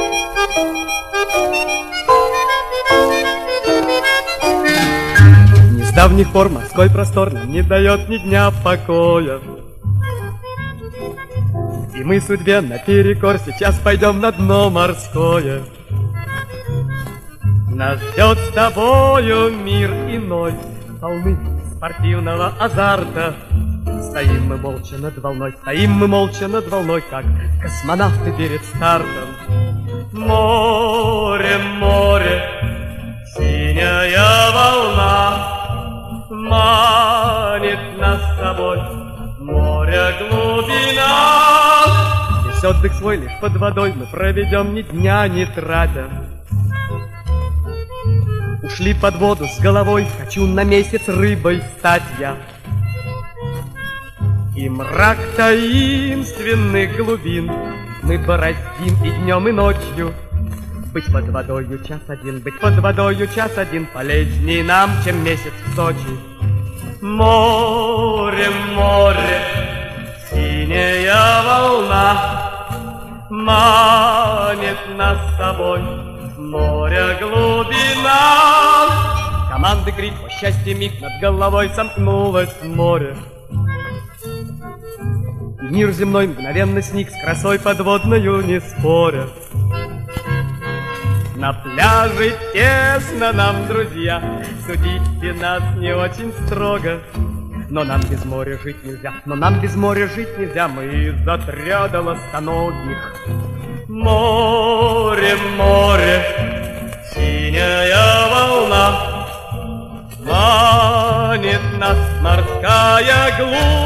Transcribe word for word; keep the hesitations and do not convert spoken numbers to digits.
Не с давних пор морской простор нам не дает ни дня покоя. И мы судьбе наперекор сейчас пойдем на дно морское. Нас ждет с тобою мир иной, полны спортивного азарта. Стоим мы молча над волной, стоим мы молча над волной, как космонавты перед стартом. Море, море, синяя волна манит нас с тобой, море глубина. Весь отдых свой лишь под водой мы проведем ни дня не тратя. Ушли под воду с головой, хочу на месяц рыбой стать я. И мрак таинственных глубин мы бороздим и днем, и ночью. Быть под водою час один, быть под водою час один полезней нам, чем месяц в Сочи. Море, море, синяя волна манит нас с собой, море глубина. Команды крик, по счастью миг над головой сомкнулось море. Мир земной мгновенно сник, с красой подводною не споря. На пляже тесно нам, друзья, судите нас не очень строго. Но нам без моря жить нельзя, но нам без моря жить нельзя, мы из отряда ластоногих. Море, море, синяя волна манит нас морская глубь.